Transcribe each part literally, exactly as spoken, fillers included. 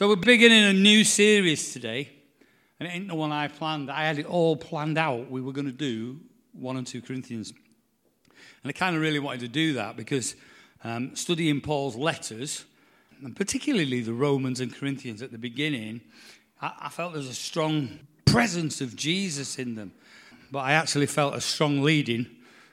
So we're beginning a new series today, and it ain't the one I planned. I had it all planned out. We were going to do one and two Corinthians. And I kind of really wanted to do that because um, studying Paul's letters, and particularly the Romans and Corinthians at the beginning, I, I felt there's a strong presence of Jesus in them. But I actually felt a strong leading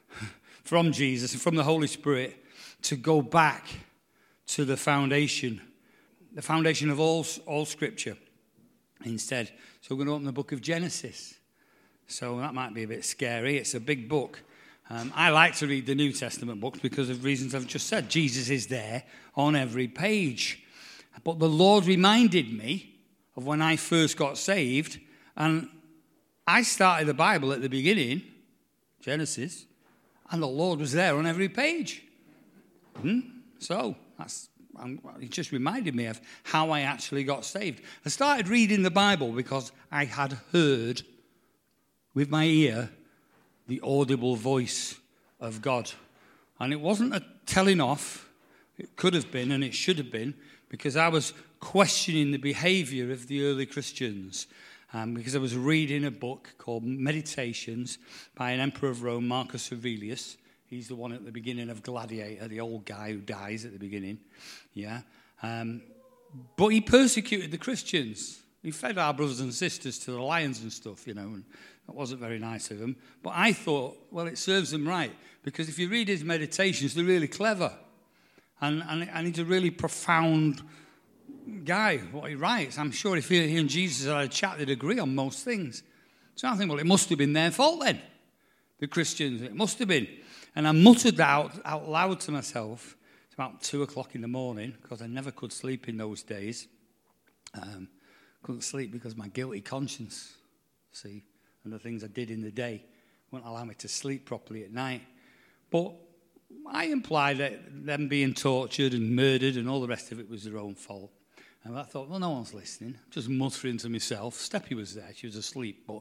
from Jesus and from the Holy Spirit to go back to the foundation, the foundation of all, all Scripture instead. So we're going to open the book of Genesis. So that might be a bit scary. It's a big book. Um, I like to read the New Testament books because of reasons I've just said. Jesus is there on every page. But the Lord reminded me of when I first got saved, and I started the Bible at the beginning, Genesis, and the Lord was there on every page. Hmm? So that's I'm, it just reminded me of how I actually got saved. I started reading the Bible because I had heard with my ear the audible voice of God. And it wasn't a telling off. It could have been and it should have been, because I was questioning the behavior of the early Christians. Um, because I was reading a book called Meditations by an emperor of Rome, Marcus Aurelius. He's the one at the beginning of Gladiator, the old guy who dies at the beginning. Yeah. Um, but he persecuted the Christians. He fed our brothers and sisters to the lions and stuff, you know, and that wasn't very nice of him. But I thought, well, it serves them right, because if you read his Meditations, they're really clever. And, and, and he's a really profound guy, what he writes. I'm sure if he and Jesus had a chat, they'd agree on most things. So I think, well, it must have been their fault then, the Christians. It must have been. And I muttered that out, out loud to myself. It's about two o'clock in the morning, because I never could sleep in those days. Um, couldn't sleep because my guilty conscience, see, and the things I did in the day wouldn't allow me to sleep properly at night. But I implied that them being tortured and murdered and all the rest of it was their own fault. And I thought, well, no one's listening. Just muttering to myself. Steppy was there. She was asleep. But,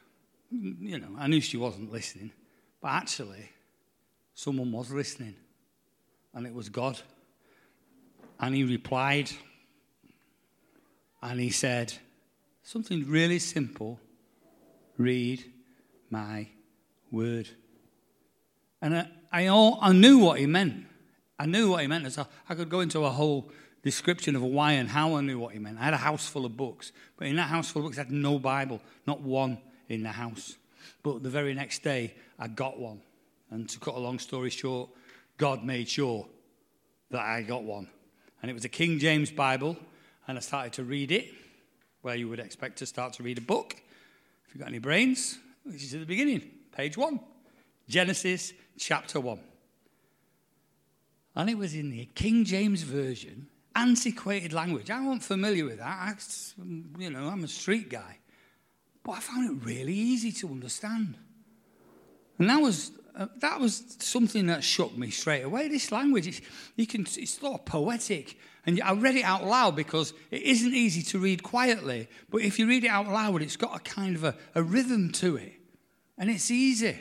you know, I knew she wasn't listening. But actually, someone was listening. And it was God. And he replied. And he said, something really simple. Read my word. And I, I, all, I knew what he meant. I knew what he meant. So I could go into a whole description of why and how I knew what he meant. I had a house full of books, but in that house full of books, I had no Bible, not one in the house. But the very next day, I got one. And to cut a long story short, God made sure that I got one. And it was a King James Bible, and I started to read it, where you would expect to start to read a book. If you've got any brains, this is at the beginning, page one. Genesis chapter one. And it was in the King James Version, antiquated language. I wasn't familiar with that. I, you know, I'm a street guy. But I found it really easy to understand. And that was uh, that was something that shook me straight away. This language, it's, you can, it's sort of poetic. And I read it out loud because it isn't easy to read quietly. But if you read it out loud, it's got a kind of a, a rhythm to it. And it's easy.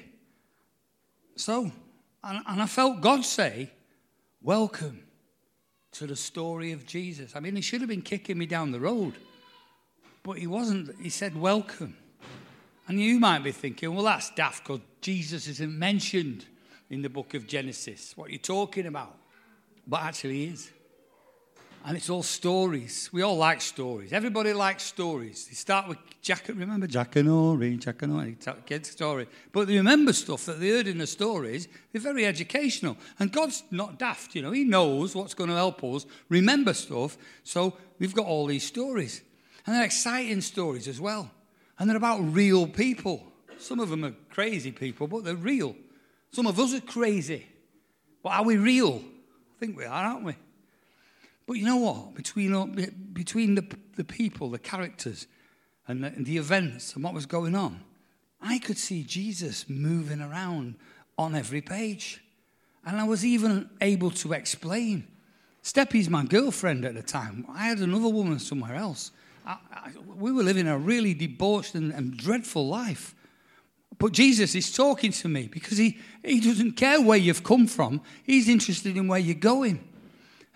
So, and, and I felt God say, welcome to the story of Jesus. I mean, he should have been kicking me down the road, but he wasn't. He said, welcome. And you might be thinking, well, that's daft because Jesus isn't mentioned in the book of Genesis. What are you talking about? But actually he is. And it's all stories. We all like stories. Everybody likes stories. They start with Jack, remember Jack and Ori, Jack and Ori, kids' story. But they remember stuff that they heard in the stories. They're very educational. And God's not daft, you know. He knows what's going to help us remember stuff. So we've got all these stories. And they're exciting stories as well. And they're about real people. Some of them are crazy people, but they're real. Some of us are crazy. But are we real? I think we are, aren't we? But you know what? Between, between the, the people, the characters, and the, and the events and what was going on, I could see Jesus moving around on every page. And I was even able to explain. Steppy's my girlfriend at the time. I had another woman somewhere else. I, I, we were living a really debauched and, and dreadful life. But Jesus is talking to me because he, he doesn't care where you've come from. He's interested in where you're going.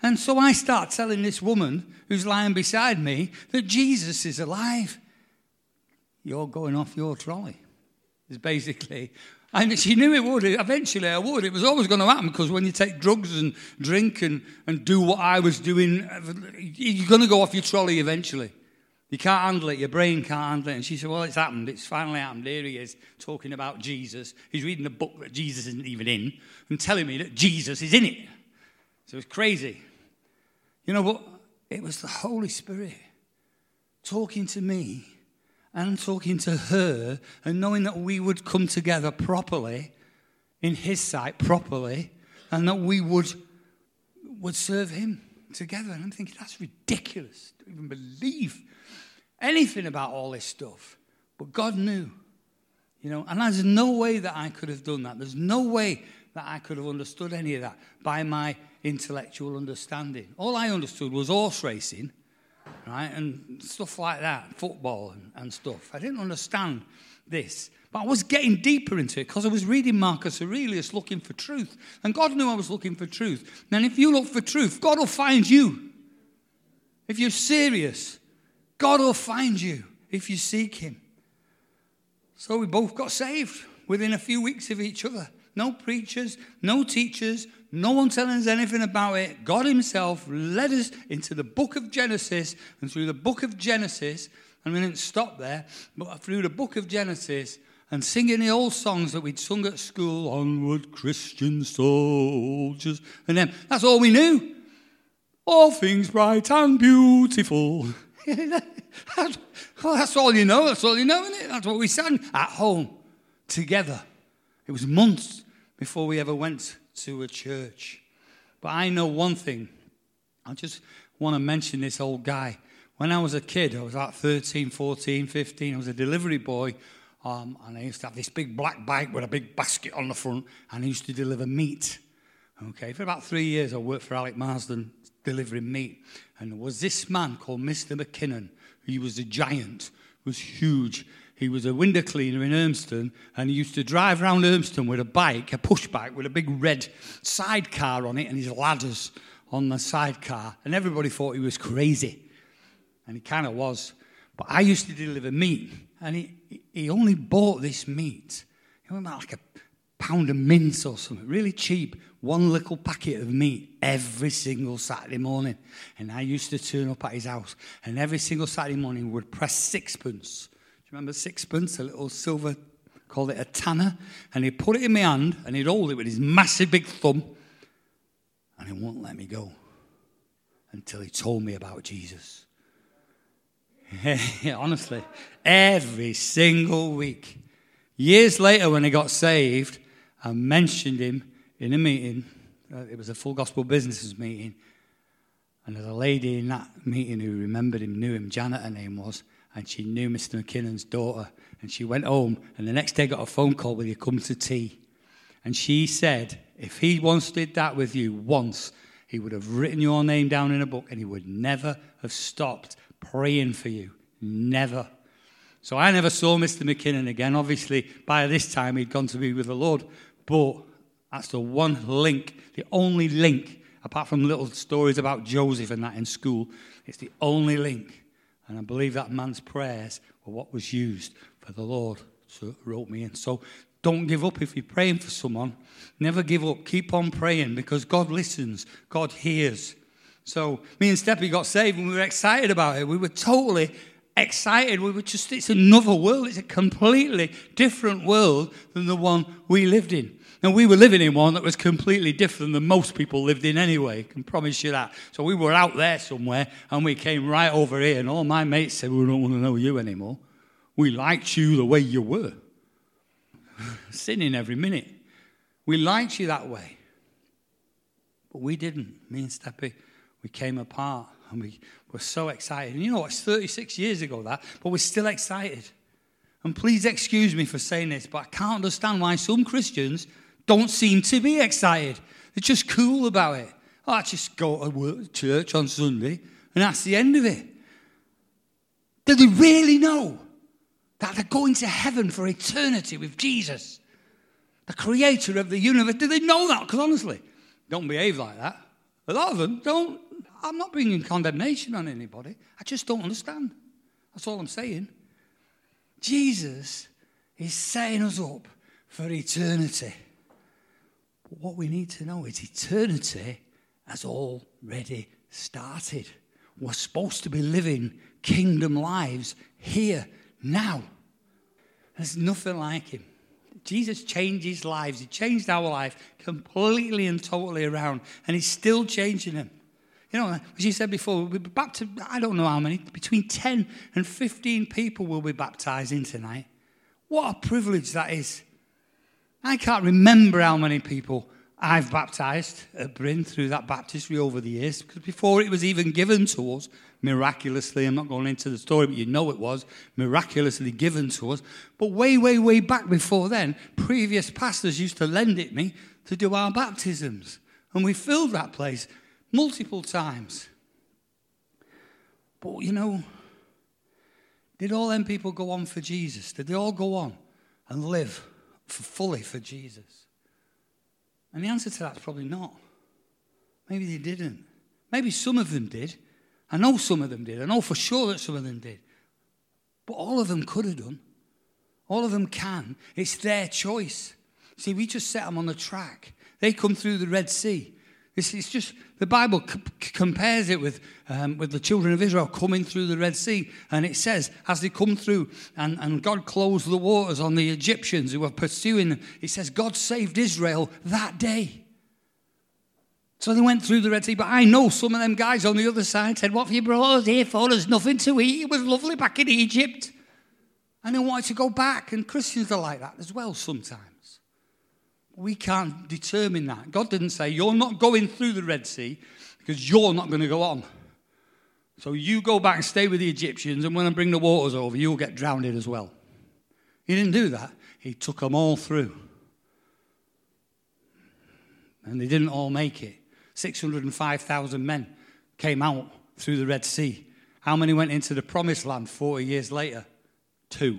And so I start telling this woman who's lying beside me that Jesus is alive. You're going off your trolley. It's basically, and she knew it would. Eventually I would. It was always going to happen, because when you take drugs and drink and, and do what I was doing, you're going to go off your trolley eventually. You can't handle it. Your brain can't handle it. And she said, well, it's happened. It's finally happened. Here he is talking about Jesus. He's reading a book that Jesus isn't even in and telling me that Jesus is in it. So it's crazy. You know what? It was the Holy Spirit talking to me and talking to her, and knowing that we would come together properly, in his sight properly, and that we would, would serve him together. And I'm thinking, that's ridiculous. I don't even believe anything about all this stuff. But God knew, you know, and there's no way that I could have done that. There's no way that I could have understood any of that by my intellectual understanding. All I understood was horse racing, right, and stuff like that, football and, and stuff. I didn't understand this, but I was getting deeper into it because I was reading Marcus Aurelius looking for truth, and God knew I was looking for truth. And if you look for truth, God will find you. If you're serious, God will find you if you seek him. So we both got saved within a few weeks of each other. No preachers, no teachers, no one telling us anything about it. God himself led us into the book of Genesis, and through the book of Genesis, and we didn't stop there, but through the book of Genesis, and singing the old songs that we'd sung at school, Onward Christian Soldiers, and then that's all we knew. All things bright and beautiful. that's, well, that's all you know, that's all you know, isn't it? That's what we sang at home together. It was months before we ever went to a church. But I know one thing. I just want to mention this old guy. When I was a kid, I was like thirteen, fourteen, fifteen. I was a delivery boy. Um, and I used to have this big black bike with a big basket on the front. And I used to deliver meat. Okay, for about three years, I worked for Alec Marsden delivering meat. And there was this man called Mister McKinnon. He was a giant. He was huge. He was a window cleaner in Urmston, and he used to drive around Urmston with a bike, a push bike with a big red sidecar on it, and his ladders on the sidecar. And everybody thought he was crazy. And he kind of was. But I used to deliver meat, and he, he only bought this meat. It was like a pound of mince or something, really cheap. One little packet of meat every single Saturday morning. And I used to turn up at his house, and every single Saturday morning would press sixpence. Remember sixpence, a little silver, called it a tanner, and he'd put it in my hand, and he'd hold it with his massive big thumb, and he wouldn't let me go until he told me about Jesus. Honestly, every single week. Years later, when he got saved, I mentioned him in a meeting. It was a Full Gospel Businesses meeting, and there's a lady in that meeting who remembered him, knew him, Janet her name was, and she knew Mister McKinnon's daughter. And she went home, and the next day got a phone call, will you come to tea? And she said, if he once did that with you once, he would have written your name down in a book, and he would never have stopped praying for you. Never. So I never saw Mister McKinnon again. Obviously, by this time, he'd gone to be with the Lord. But that's the one link, the only link, apart from little stories about Joseph and that in school, it's the only link. And I believe that man's prayers were what was used for the Lord to rope me in. So don't give up if you're praying for someone. Never give up. Keep on praying, because God listens. God hears. So me and Steppy got saved, and we were excited about it. We were totally excited. We were just, it's another world. It's a completely different world than the one we lived in. And we were living in one that was completely different than most people lived in anyway. I can promise you that. So we were out there somewhere, and we came right over here, and all my mates said, we don't want to know you anymore. We liked you the way you were. Sinning every minute. We liked you that way. But we didn't. Me and Steppy, we came apart, and we were so excited. And you know, it's thirty-six years ago that, but we're still excited. And please excuse me for saying this, but I can't understand why some Christians don't seem to be excited. They're just cool about it. Oh, I just go to work, church on Sunday, and that's the end of it. Do they really know that they're going to heaven for eternity with Jesus, the creator of the universe? Do they know that? Because honestly, don't behave like that. A lot of them don't. I'm not bringing condemnation on anybody. I just don't understand. That's all I'm saying. Jesus is setting us up for eternity. But what we need to know is eternity has already started. We're supposed to be living kingdom lives here, now. There's nothing like him. Jesus changed his lives. He changed our life completely and totally around. And he's still changing them. You know, as you said before, we'll be baptized, I don't know how many, between ten and fifteen people will be baptized in tonight. What a privilege that is. I can't remember how many people I've baptized at Bryn through that baptistry over the years, because before it was even given to us, miraculously, I'm not going into the story, but you know it was, miraculously given to us. But way, way, way back before then, previous pastors used to lend it me to do our baptisms. And we filled that place multiple times. But, you know, did all them people go on for Jesus? Did they all go on and live for fully for Jesus? And the answer to that's probably not. Maybe they didn't. Maybe some of them did. I know some of them did. I know for sure that some of them did. But all of them could have done. All of them can. It's their choice. See, we just set them on the track. They come through the Red Sea. It's, it's just, the Bible c- compares it with um, with the children of Israel coming through the Red Sea. And it says, as they come through, and, and God closed the waters on the Egyptians who were pursuing them, it says God saved Israel that day. So they went through the Red Sea. But I know some of them guys on the other side said, what have you brought us here for? There's nothing to eat. It was lovely back in Egypt. And they wanted to go back. And Christians are like that as well sometimes. We can't determine that. God didn't say, you're not going through the Red Sea because you're not going to go on. So you go back and stay with the Egyptians, and when I bring the waters over, you'll get drowned as well. He didn't do that. He took them all through. And they didn't all make it. six hundred five thousand men came out through the Red Sea. How many went into the Promised Land forty years later? Two.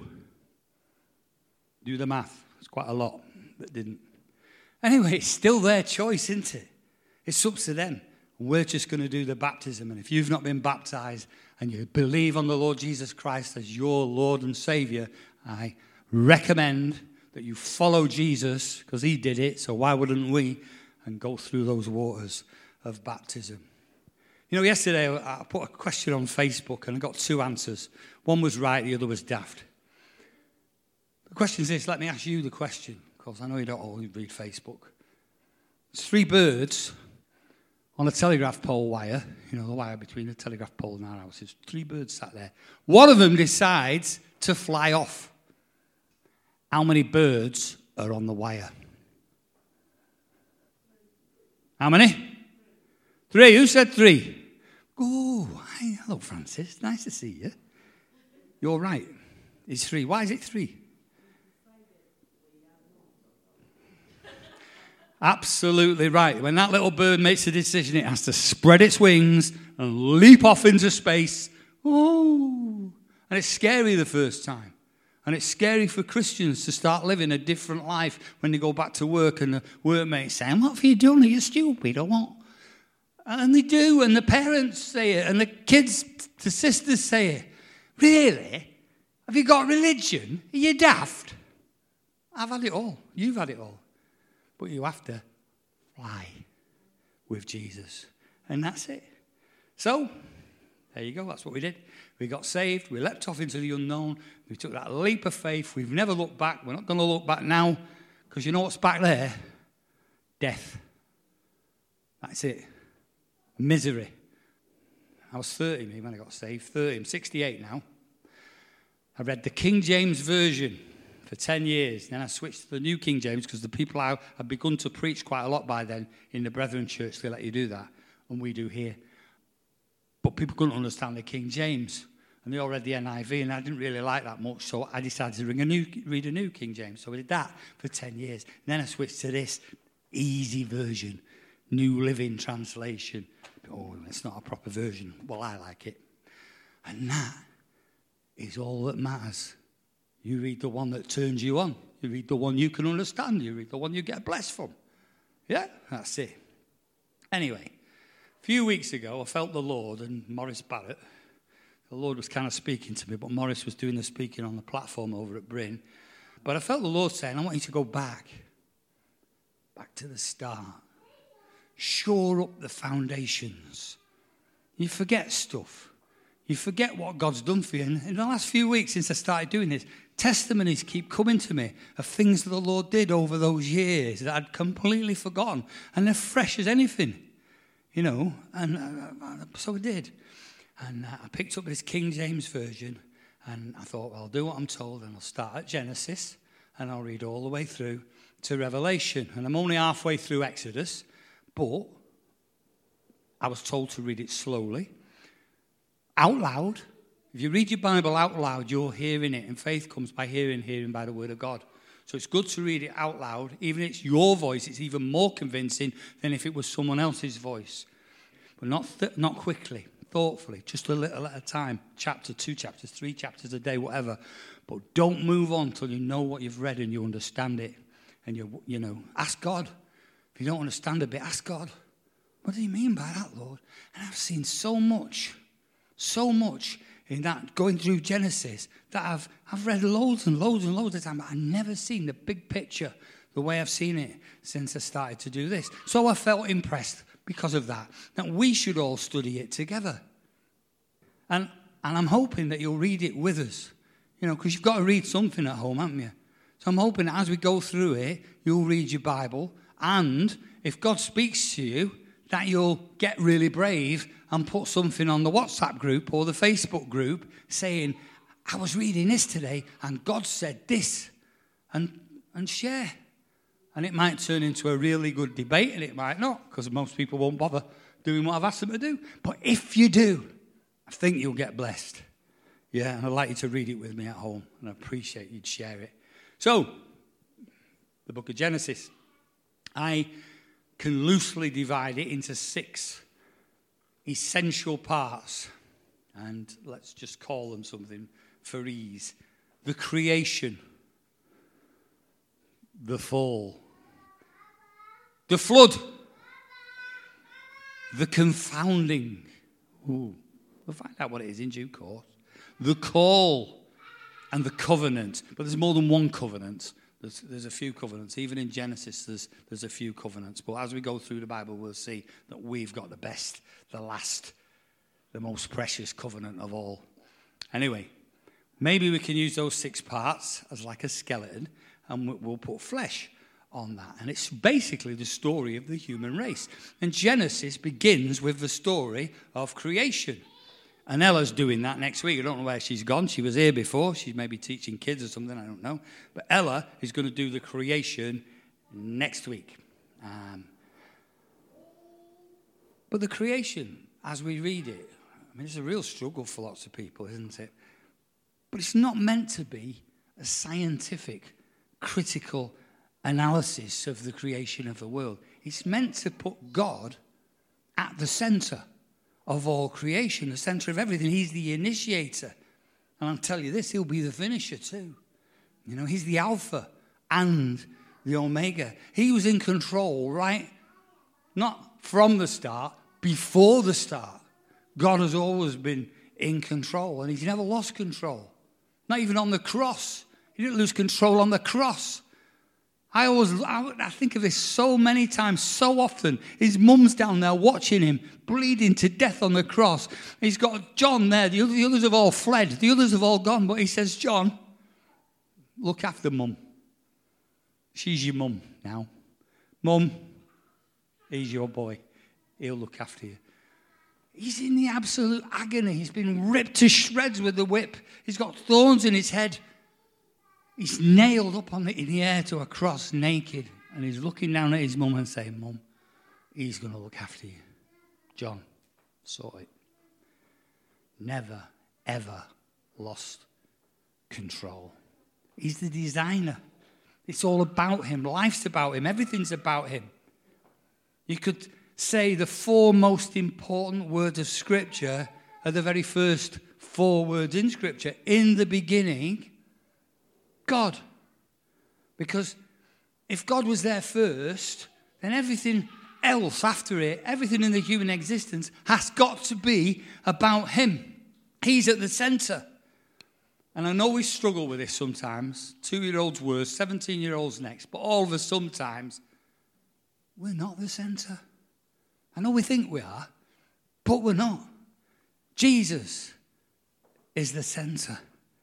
Do the math. It's quite a lot that didn't. Anyway, it's still their choice, isn't it? It's up to them. We're just going to do the baptism. And if you've not been baptized and you believe on the Lord Jesus Christ as your Lord and Savior, I recommend that you follow Jesus, because he did it, so why wouldn't we? And go through those waters of baptism. You know, yesterday I put a question on Facebook and I got two answers. One was right, the other was daft. The question is this, let me ask you the question. Because I know you don't always read Facebook. There's three birds on a telegraph pole wire, you know, the wire between the telegraph pole and our house. There's three birds sat there. One of them decides to fly off. How many birds are on the wire? How many? Three. Who said three? Oh, hi. Hello, Francis. Nice to see you. You're right. It's three. Why is it three? Absolutely right. When that little bird makes a decision, it has to spread its wings and leap off into space. Ooh. And it's scary the first time. And it's scary for Christians to start living a different life when they go back to work and the workmates saying, what have you done? Are you stupid or what? And they do, and the parents say it, and the kids, the sisters say it. Really? Have you got religion? Are you daft? I've had it all. You've had it all. But you have to fly with Jesus. And that's it. So, there you go. That's what we did. We got saved. We leapt off into the unknown. We took that leap of faith. We've never looked back. We're not going to look back now. Because you know what's back there? Death. That's it. Misery. I was thirty when I got saved. thirty. I'm sixty-eight now. I read the King James Version for ten years. Then I switched to the New King James because the people I had begun to preach quite a lot by then in the Brethren Church. They let you do that. And we do here. But people couldn't understand the King James. And they all read the N I V, and I didn't really like that much. So I decided to read a new, read a new King James. So I did that for ten years. And then I switched to this easy version, New Living Translation. Oh, it's not a proper version. Well, I like it. And that is all that matters. You read the one that turns you on. You read the one you can understand. You read the one you get blessed from. Yeah, that's it. Anyway, few weeks ago, I felt the Lord and Morris Barrett. The Lord was kind of speaking to me, but Morris was doing the speaking on the platform over at Bryn. But I felt the Lord saying, I want you to go back. Back to the start. Shore up the foundations. You forget stuff. You forget what God's done for you. And in the last few weeks since I started doing this, testimonies keep coming to me of things that the Lord did over those years that I'd completely forgotten. And they're fresh as anything, you know. And uh, so I did. And uh, I picked up this King James version. And I thought, well, I'll do what I'm told. And I'll start at Genesis. And I'll read all the way through to Revelation. And I'm only halfway through Exodus. But I was told to read it slowly. Out loud. If you read your Bible out loud, you're hearing it. And faith comes by hearing, hearing by the word of God. So it's good to read it out loud. Even if it's your voice, it's even more convincing than if it was someone else's voice. But not th- not quickly, thoughtfully, just a little at a time. Chapter, two chapters, three chapters a day, whatever. But don't move on till you know what you've read and you understand it. And you you know, ask God. If you don't understand a bit, ask God. What do you mean by that, Lord? And I've seen so much. So much in that, going through Genesis, that I've I've read loads and loads and loads of time, but I've never seen the big picture the way I've seen it since I started to do this. So I felt impressed because of that, that we should all study it together. And and I'm hoping that you'll read it with us, you know, because you've got to read something at home, haven't you? So I'm hoping that as we go through it, you'll read your Bible, and if God speaks to you, that you'll get really brave and put something on the WhatsApp group or the Facebook group saying, I was reading this today and God said this, and and share. And it might turn into a really good debate, and it might not, because most people won't bother doing what I've asked them to do. But if you do, I think you'll get blessed. Yeah, and I'd like you to read it with me at home, and I appreciate you'd share it. So, the book of Genesis. I can loosely divide it into six essential parts. And let's just call them something for ease. The creation. The fall. The flood. The confounding. Ooh, we'll find out what it is in due course. The call. And the covenant. But there's more than one covenant. There's, there's a few covenants. Even in Genesis, there's, there's a few covenants. But as we go through the Bible, we'll see that we've got the best, the last, the most precious covenant of all. Anyway, maybe we can use those six parts as like a skeleton, and we'll put flesh on that. And it's basically the story of the human race. And Genesis begins with the story of creation. And Ella's doing that next week. I don't know where she's gone. She was here before. She's maybe teaching kids or something. I don't know. But Ella is going to do the creation next week. Um, but the creation, as we read it, I mean, it's a real struggle for lots of people, isn't it? But it's not meant to be a scientific, critical analysis of the creation of the world. It's meant to put God at the center of all creation, the center of everything. He's the initiator. And I'll tell you this, he'll be the finisher too. You know, he's the Alpha and the Omega. He was in control, right? Not from the start, before the start. God has always been in control, and he's never lost control. Not even on the cross. He didn't lose control on the cross. I always, I think of this so many times, so often. His mum's down there watching him, bleeding to death on the cross. He's got John there. The others have all fled. The others have all gone. But he says, John, look after mum. She's your mum now. Mum, he's your boy. He'll look after you. He's in the absolute agony. He's been ripped to shreds with the whip. He's got thorns in his head. He's nailed up on the, in the air to a cross, naked. And he's looking down at his mum and saying, Mum, he's going to look after you. John, sort it. Never, ever lost control. He's the designer. It's all about him. Life's about him. Everything's about him. You could say the four most important words of Scripture are the very first four words in Scripture. In the beginning, God. Because if God was there first, then everything else after it, everything in the human existence has got to be about him. He's at the center. And I know we struggle with this sometimes. Two-year-olds worse, seventeen-year-olds next. But all of us sometimes, we're not the center. I know we think we are, but we're not. Jesus is the center.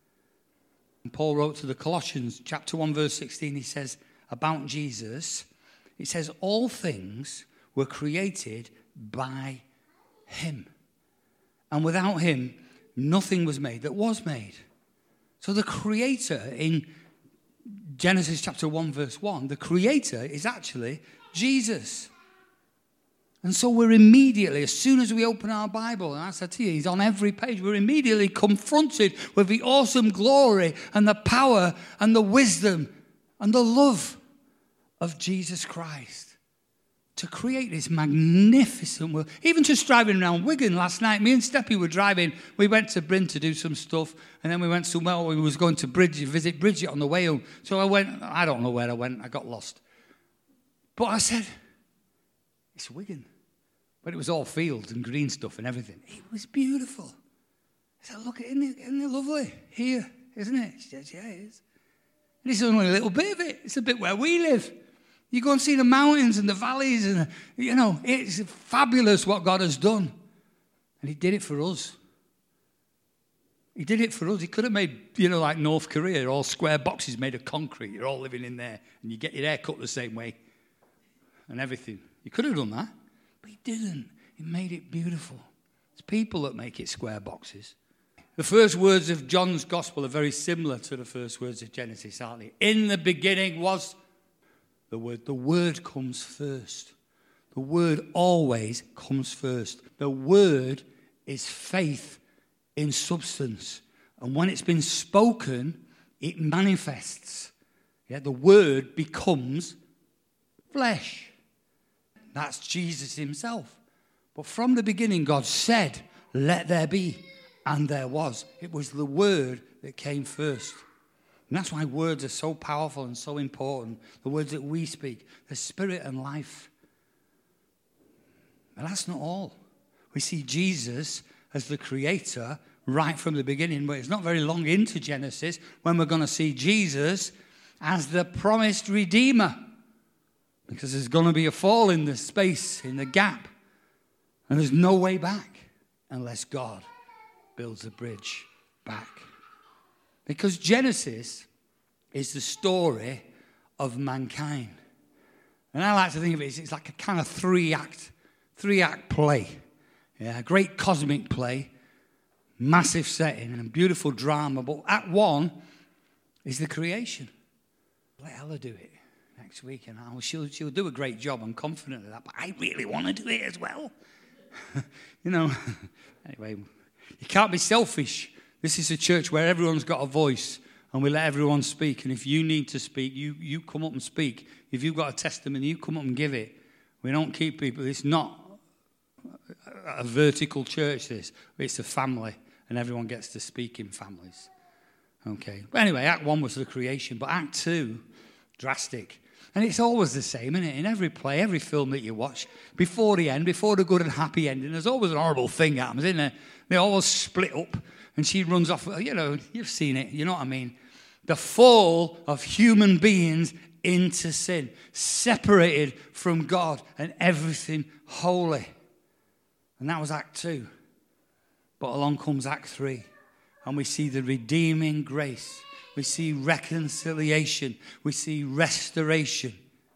And Paul wrote to the Colossians, chapter one, verse sixteen, he says about Jesus, it says, all things were created by him. And without him, nothing was made that was made. So the creator in Genesis chapter one, verse one, the creator is actually Jesus. And so we're immediately, as soon as we open our Bible, and I said to you, he's on every page, we're immediately confronted with the awesome glory and the power and the wisdom and the love of Jesus Christ. To create this magnificent world. Even just driving around Wigan last night, me and Steppy were driving. We went to Bryn to do some stuff, and then we went somewhere. We was going to Bridget, visit Bridget on the way home. So I went, I don't know where I went, I got lost. But I said, it's Wigan. But it was all fields and green stuff and everything. It was beautiful. I said, look, isn't it, isn't it lovely here, isn't it? She said, yeah, it is. And this is only a little bit of it. It's a bit where we live. You go and see the mountains and the valleys, and, you know, it's fabulous what God has done. And he did it for us. He did it for us. He could have made, you know, like North Korea, all square boxes made of concrete. You're all living in there, and you get your hair cut the same way and everything. He could have done that, but he didn't. He made it beautiful. It's people that make it square boxes. The first words of John's gospel are very similar to the first words of Genesis, aren't they? In the beginning was the Word. The Word comes first. The Word always comes first. The Word is faith in substance. And when it's been spoken, it manifests. Yeah, the Word becomes flesh. That's Jesus himself. But from the beginning, God said, let there be. And there was. It was the Word that came first. And that's why words are so powerful and so important. The words that we speak, the spirit and life. And that's not all. We see Jesus as the creator right from the beginning, but it's not very long into Genesis when we're going to see Jesus as the promised Redeemer. Because there's going to be a fall in the space, in the gap. And there's no way back unless God builds a bridge back. Because Genesis is the story of mankind. And I like to think of it as it's like a kind of three-act, three-act play. Yeah, a great cosmic play, massive setting, and beautiful drama. But Act One is the creation. Let Ella do it next week, and I'll, she'll, she'll do a great job. I'm confident of that, but I really want to do it as well. You know, anyway, you can't be selfish. This is a church where everyone's got a voice, and we let everyone speak. And if you need to speak, you, you come up and speak. If you've got a testimony, you come up and give it. We don't keep people. It's not a vertical church, this. It's a family, and everyone gets to speak in families. Okay. But anyway, Act One was the creation, but Act Two, drastic. And it's always the same, isn't it? In every play, every film that you watch, before the end, before the good and happy ending, there's always an horrible thing that happens, isn't there? They always split up, and she runs off. You know, you've seen it. You know what I mean? The fall of human beings into sin, separated from God and everything holy. And that was Act Two. But along comes Act Three, and we see the redeeming grace. We see reconciliation. We see restoration.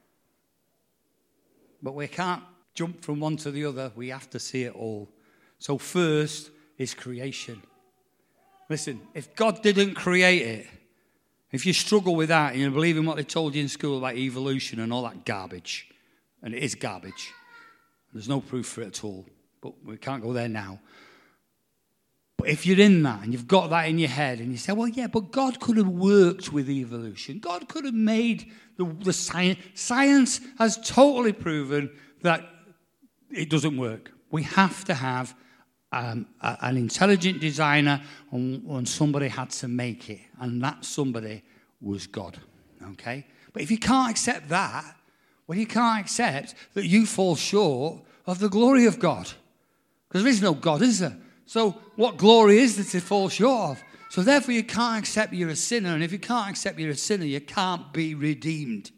But we can't jump from one to the other. We have to see it all. So first is creation. Listen, if God didn't create it, if you struggle with that and you believe in what they told you in school about evolution and all that garbage, and it is garbage, there's no proof for it at all, but we can't go there now. But if you're in that and you've got that in your head and you say, well, yeah, but God could have worked with evolution. God could have made the, the science. Science has totally proven that it doesn't work. We have to have um, a, an intelligent designer, and, and somebody had to make it. And that somebody was God. Okay? But if you can't accept that, Well, you can't accept that you fall short of the glory of God. Because there is no God, is there? So what glory is there to fall short of? So therefore you can't accept you're a sinner. And if you can't accept you're a sinner, you can't be redeemed.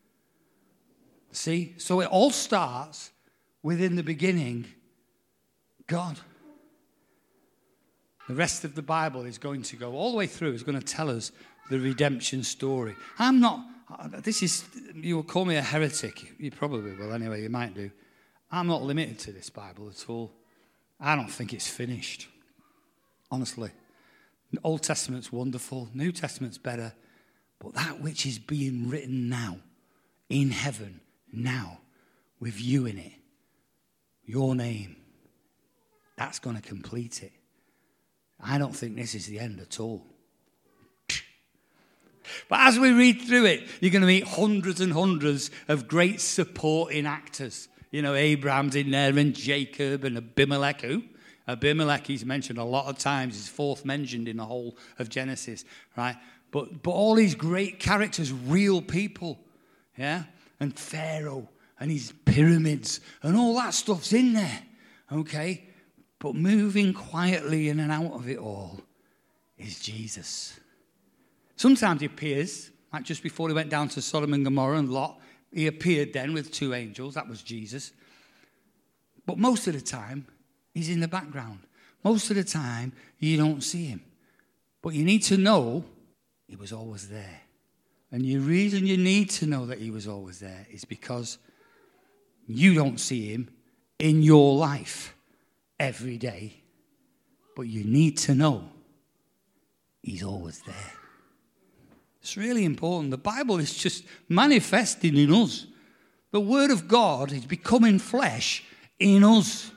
See? So it all starts within the beginning, God. The rest of the Bible is going to go all the way through. It's going to tell us the redemption story. I'm not, this is, you will call me a heretic. You probably will anyway, you might do. I'm not limited to this Bible at all. I don't think it's finished. Honestly. The Old Testament's wonderful. New Testament's better. But that which is being written now, in heaven, now, with you in it, your name, that's going to complete it. I don't think this is the end at all. But as we read through it, you're going to meet hundreds and hundreds of great supporting actors. You know, Abraham's in there and Jacob and Abimelech. Who? Abimelech, he's mentioned a lot of times. He's fourth mentioned in the whole of Genesis, right? But but all these great characters, real people, yeah? And Pharaoh and his pyramids and all that stuff's in there, okay? But moving quietly in and out of it all is Jesus. Sometimes he appears, like just before he went down to Sodom and Gomorrah and Lot, he appeared then with two angels. That was Jesus. But most of the time, he's in the background. Most of the time, you don't see him. But you need to know he was always there. And the reason you need to know that he was always there is because you don't see him in your life every day. But you need to know he's always there. It's really important. The Bible is just manifesting in us. The Word of God is becoming flesh in us.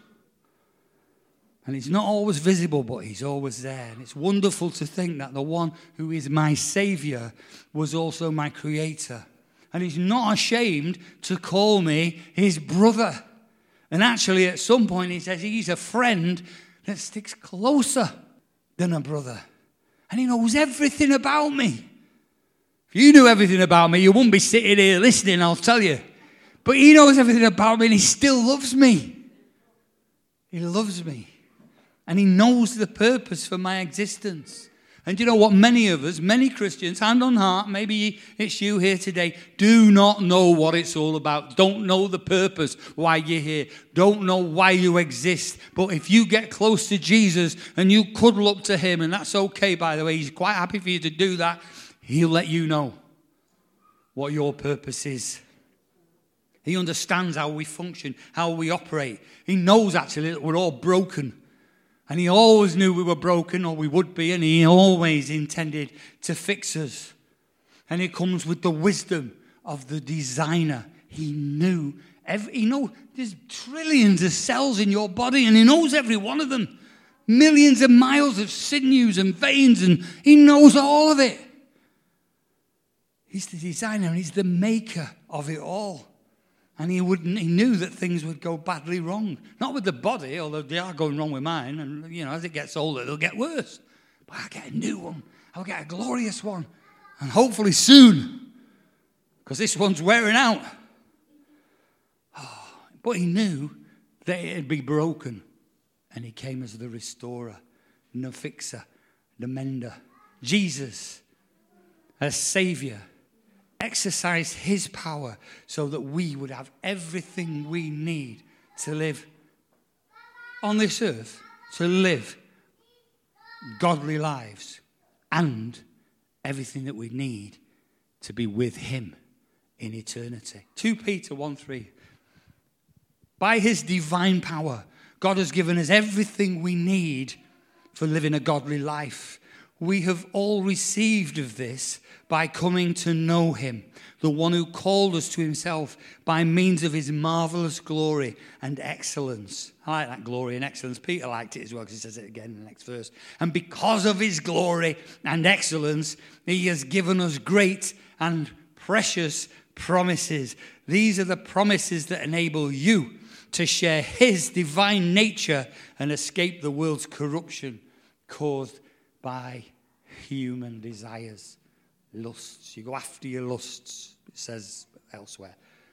And it's not always visible, but he's always there. And it's wonderful to think that the one who is my Savior was also my Creator. And he's not ashamed to call me his brother. And actually, at some point, he says he's a friend that sticks closer than a brother. And he knows everything about me. If you knew everything about me, you wouldn't be sitting here listening, I'll tell you. But he knows everything about me and he still loves me. He loves me. And he knows the purpose for my existence. And you know what? Many of us, many Christians, hand on heart, maybe it's you here today, do not know what it's all about. Don't know the purpose why you're here. Don't know why you exist. But if you get close to Jesus and you cuddle up to him, and that's okay, by the way, he's quite happy for you to do that, he'll let you know what your purpose is. He understands how we function, how we operate. He knows actually that we're all broken. And he always knew we were broken, or we would be, and he always intended to fix us. And it comes with the wisdom of the designer. He knew, every, he knows there's trillions of cells in your body, and he knows every one of them. Millions of miles of sinews and veins, and he knows all of it. He's the designer, and he's the maker of it all. And he wouldn't. He knew that things would go badly wrong. Not with the body, although they are going wrong with mine. And, you know, as it gets older, they'll get worse. But I'll get a new one. I'll get a glorious one. And hopefully soon. Because this one's wearing out. Oh, but he knew that it'd be broken. And he came as the restorer, the fixer, the mender. Jesus, as Savior, exercised his power so that we would have everything we need to live on this earth, to live godly lives, and everything that we need to be with him in eternity. Second Peter one three. By his divine power, God has given us everything we need for living a godly life. We have all received of this by coming to know him, the one who called us to himself by means of his marvelous glory and excellence. I like that glory and excellence. Peter liked it as well because he says it again in the next verse. And because of his glory and excellence, he has given us great and precious promises. These are the promises that enable you to share his divine nature and escape the world's corruption caused by human desires, lusts. You go after your lusts, it says elsewhere.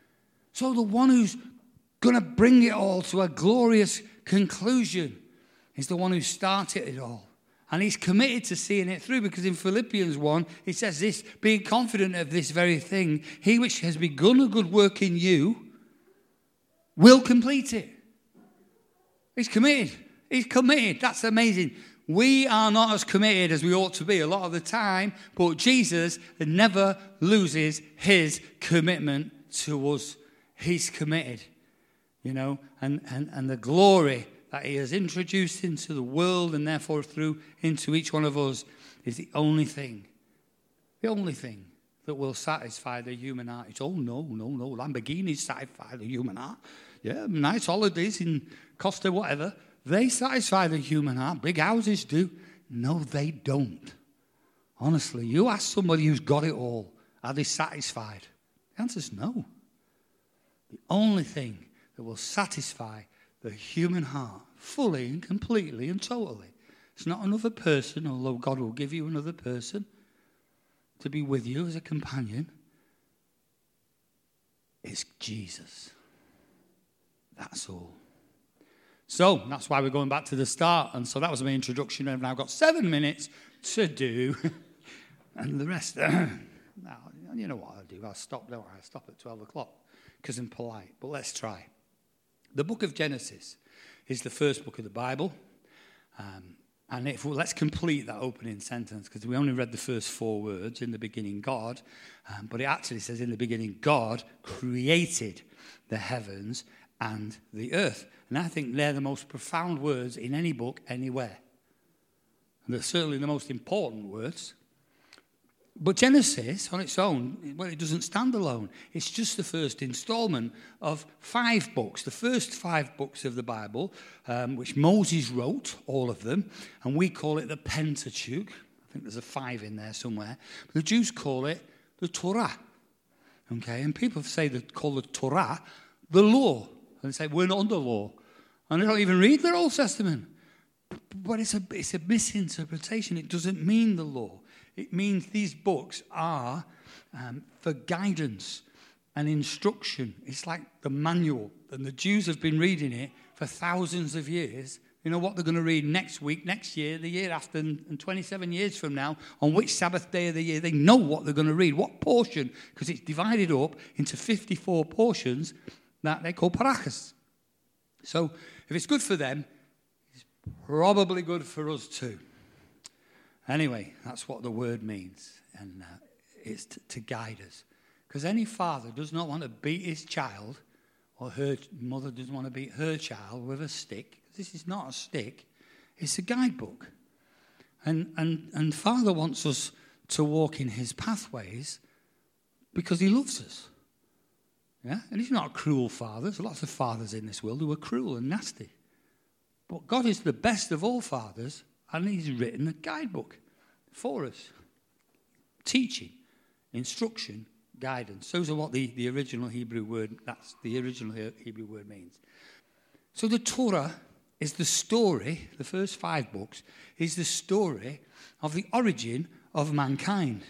So the one who's going to bring it all to a glorious conclusion is the one who started it all. And he's committed to seeing it through, because in Philippians one, it says this, being confident of this very thing, he which has begun a good work in you will complete it. He's committed. He's committed. That's amazing. We are not as committed as we ought to be a lot of the time, but Jesus never loses his commitment to us. He's committed, you know, and, and, and the glory that he has introduced into the world and therefore through into each one of us is the only thing, the only thing that will satisfy the human heart. It's, oh, no, no, no, Lamborghinis satisfy the human heart. Yeah, nice holidays in Costa whatever. They satisfy the human heart. Big houses do. No, they don't. Honestly, you ask somebody who's got it all, are they satisfied? The answer is no. The only thing that will satisfy the human heart fully and completely and totally, it's not another person, although God will give you another person to be with you as a companion. It's Jesus. That's all. So that's why we're going back to the start. And so that was my introduction. I've now got seven minutes to do. And the rest, now, you know what I'll do. I'll stop, don't I? I'll stop at twelve o'clock because I'm polite. But let's try. The book of Genesis is the first book of the Bible. Um, and if well, let's complete that opening sentence, because we only read the first four words, in the beginning God. Um, but it actually says in the beginning God created the heavens and the earth. And I think they're the most profound words in any book anywhere. And they're certainly the most important words. But Genesis, on its own, well, it doesn't stand alone. It's just the first installment of five books, the first five books of the Bible, um, which Moses wrote, all of them, and we call it the Pentateuch. I think there's a five in there somewhere. But the Jews call it the Torah. Okay, and people say they call the Torah the law. And they say, we're not under law. And they don't even read their Old Testament. But it's a, it's a misinterpretation. It doesn't mean the law. It means these books are um, for guidance and instruction. It's like the manual. And the Jews have been reading it for thousands of years. You know what they're going to read next week, next year, the year after, and twenty-seven years from now, on which Sabbath day of the year. They know what they're going to read, what portion, because it's divided up into fifty-four portions that they call parachas. So if it's good for them, it's probably good for us too. Anyway, that's what the word means, and uh, it's to, to guide us. Because any father does not want to beat his child, or her mother doesn't want to beat her child with a stick. This is not a stick, it's a guidebook. And, and, and Father wants us to walk in his pathways because he loves us. Yeah? And he's not a cruel father. There's lots of fathers in this world who are cruel and nasty. But God is the best of all fathers, and he's written a guidebook for us. Teaching, instruction, guidance. Those are what the, the original Hebrew word, that's the original Hebrew word means. So the Torah is the story, the first five books, is the story of the origin of mankind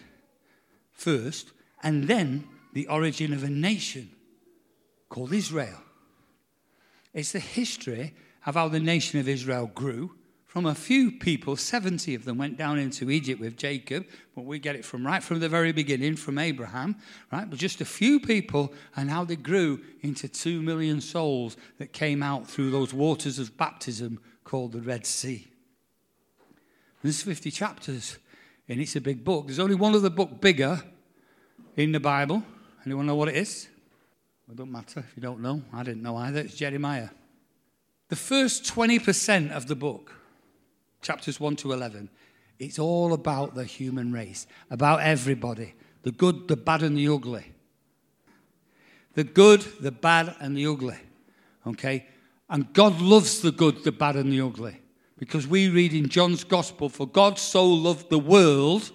first, and then the origin of a nation called Israel. It's the history of how the nation of Israel grew. From a few people, seventy of them went down into Egypt with Jacob, but we get it from right from the very beginning, from Abraham, right? But just a few people, and how they grew into two million souls that came out through those waters of baptism called the Red Sea. There's fifty chapters, and it's a big book. There's only one other book bigger in the Bible. Anyone know what it is? Well, it don't matter if you don't know. I didn't know either. It's Jeremiah. The first twenty percent of the book, chapters one to eleven, it's all about the human race, about everybody, the good, the bad, and the ugly. The good, the bad, and the ugly, okay? And God loves the good, the bad, and the ugly, because we read in John's Gospel, for God so loved the world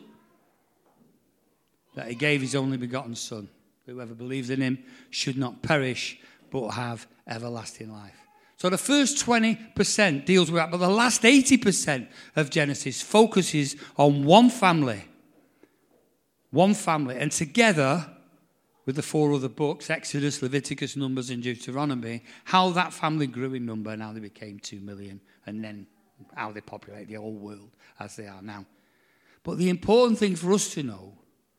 that he gave his only begotten Son. Whoever believes in him should not perish, but have everlasting life. So the first twenty percent deals with that, but the last eighty percent of Genesis focuses on one family. One family. And together, with the four other books, Exodus, Leviticus, Numbers, and Deuteronomy, how that family grew in number and how they became two million, and then how they populate the whole world as they are now. But the important thing for us to know,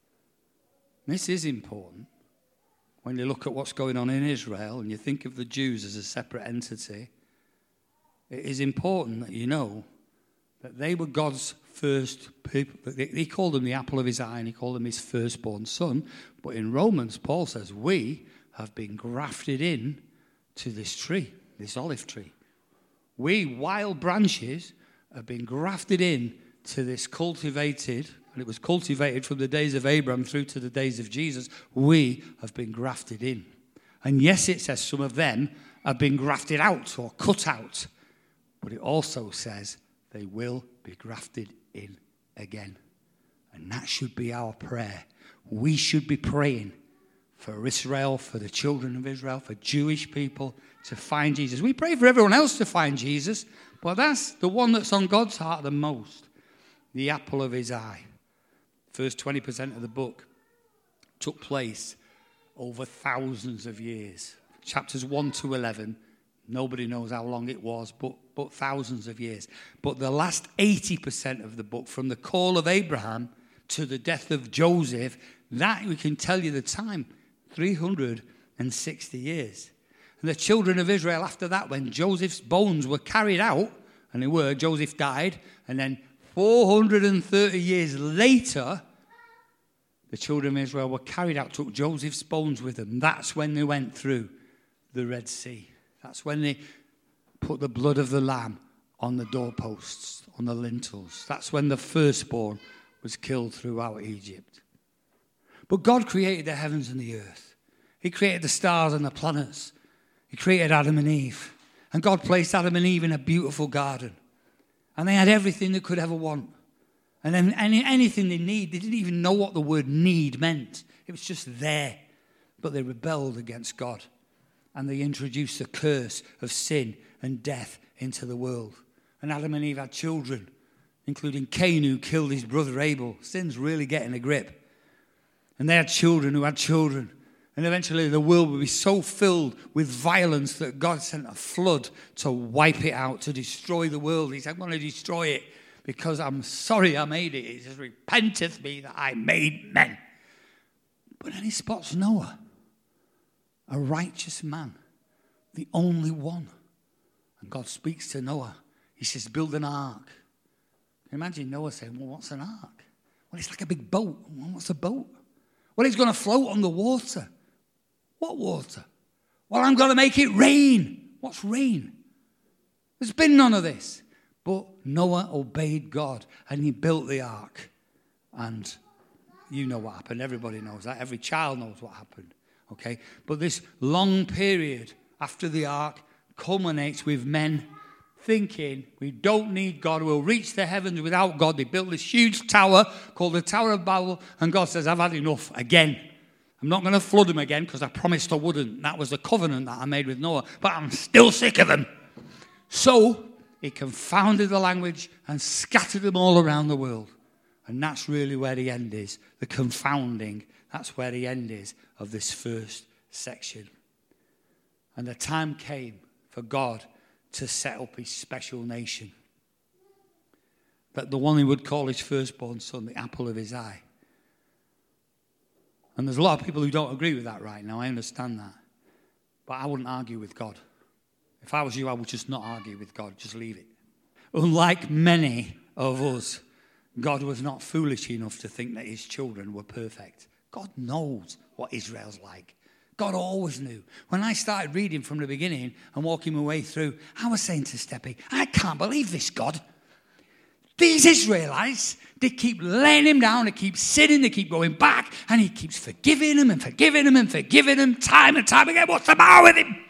this is important, when you look at what's going on in Israel and you think of the Jews as a separate entity, it is important that you know that they were God's first people. He called them the apple of his eye and he called them his firstborn son. But in Romans, Paul says, we have been grafted in to this tree, this olive tree. We, wild branches, have been grafted in to this cultivated, and it was cultivated from the days of Abraham through to the days of Jesus. We have been grafted in. And yes, it says some of them have been grafted out or cut out. But it also says they will be grafted in again. And that should be our prayer. We should be praying for Israel, for the children of Israel, for Jewish people to find Jesus. We pray for everyone else to find Jesus, but that's the one that's on God's heart the most, the apple of his eye. First twenty percent of the book took place over thousands of years. Chapters one to eleven, nobody knows how long it was, but, but thousands of years. But the last eighty percent of the book, from the call of Abraham to the death of Joseph, that we can tell you the time, three hundred sixty years. And the children of Israel after that, when Joseph's bones were carried out, and they were, Joseph died, and then four hundred thirty years later, the children of Israel were carried out, took Joseph's bones with them. That's when they went through the Red Sea. That's when they put the blood of the lamb on the doorposts, on the lintels. That's when the firstborn was killed throughout Egypt. But God created the heavens and the earth. He created the stars and the planets. He created Adam and Eve. And God placed Adam and Eve in a beautiful garden. And they had everything they could ever want. And then any, anything they need, they didn't even know what the word need meant. It was just there. But they rebelled against God. And they introduced the curse of sin and death into the world. And Adam and Eve had children, including Cain, who killed his brother Abel. Sin's really getting a grip. And they had children who had children. And eventually the world would be so filled with violence that God sent a flood to wipe it out, to destroy the world. He said, I'm going to destroy it because I'm sorry I made it. He says, repenteth me that I made men. But then he spots Noah, a righteous man, the only one. And God speaks to Noah. He says, build an ark. Imagine Noah saying, well, what's an ark? Well, it's like a big boat. Well, what's a boat? Well, it's going to float on the water. What water? Well, I'm going to make it rain. What's rain? There's been none of this. But Noah obeyed God and he built the ark. And you know what happened. Everybody knows that. Every child knows what happened. Okay? But this long period after the ark culminates with men thinking we don't need God. We'll reach the heavens without God. They built this huge tower called the Tower of Babel. And God says, I've had enough again. I'm not going to flood them again because I promised I wouldn't. That was the covenant that I made with Noah. But I'm still sick of them. So he confounded the language and scattered them all around the world. And that's really where the end is. The confounding. That's where the end is of this first section. And the time came for God to set up his special nation. That the one he would call his firstborn son, the apple of his eye. And there's a lot of people who don't agree with that right now. I understand that. But I wouldn't argue with God. If I was you, I would just not argue with God. Just leave it. Unlike many of us, God was not foolish enough to think that his children were perfect. God knows what Israel's like. God always knew. When I started reading from the beginning and walking my way through, I was saying to Steppy, I can't believe this, God. These Israelites, they keep laying him down, they keep sinning, they keep going back, and he keeps forgiving them and forgiving them and forgiving them time and time again. What's the matter with him?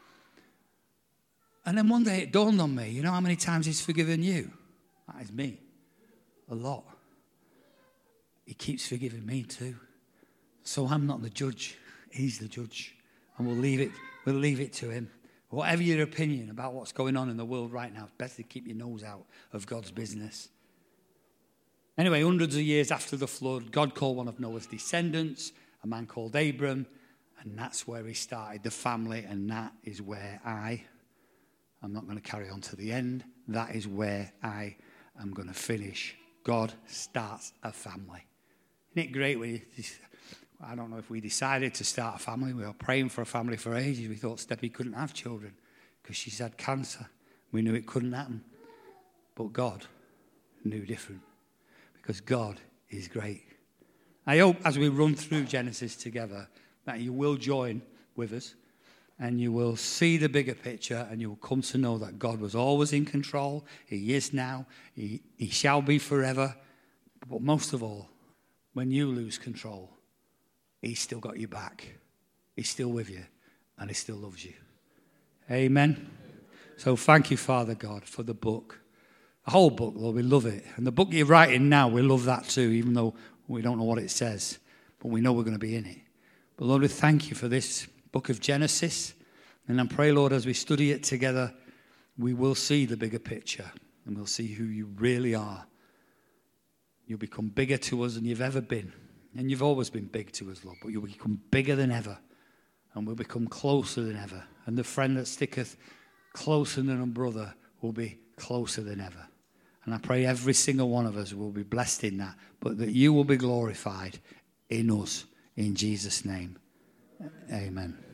And then one day it dawned on me, you know how many times he's forgiven you? That is me. A lot. He keeps forgiving me too. So I'm not the judge. He's the judge. And we'll leave it, we'll leave it to him. Whatever your opinion about what's going on in the world right now, it's better to keep your nose out of God's business. Anyway, hundreds of years after the flood, God called one of Noah's descendants, a man called Abram, and that's where he started the family, and that is where I, I'm not going to carry on to the end, that is where I am going to finish. God starts a family. Isn't it great when you, I don't know if we decided to start a family, we were praying for a family for ages, we thought Stephanie couldn't have children because she's had cancer. We knew it couldn't happen. But God knew different, because God is great. I hope as we run through Genesis together that you will join with us and you will see the bigger picture, and you will come to know that God was always in control. He is now. He, he shall be forever. But most of all, when you lose control, He's still got you back. He's still with you, and He still loves you. Amen. So thank you, Father God, for the book. The whole book, Lord, we love it. And the book you're writing now, we love that too, even though we don't know what it says. But we know we're going to be in it. But Lord, we thank you for this book of Genesis. And I pray, Lord, as we study it together, we will see the bigger picture. And we'll see who you really are. You'll become bigger to us than you've ever been. And you've always been big to us, Lord. But you'll become bigger than ever. And we'll become closer than ever. And the friend that sticketh closer than a brother will be closer than ever. And I pray every single one of us will be blessed in that, but that you will be glorified in us. In Jesus' name, amen.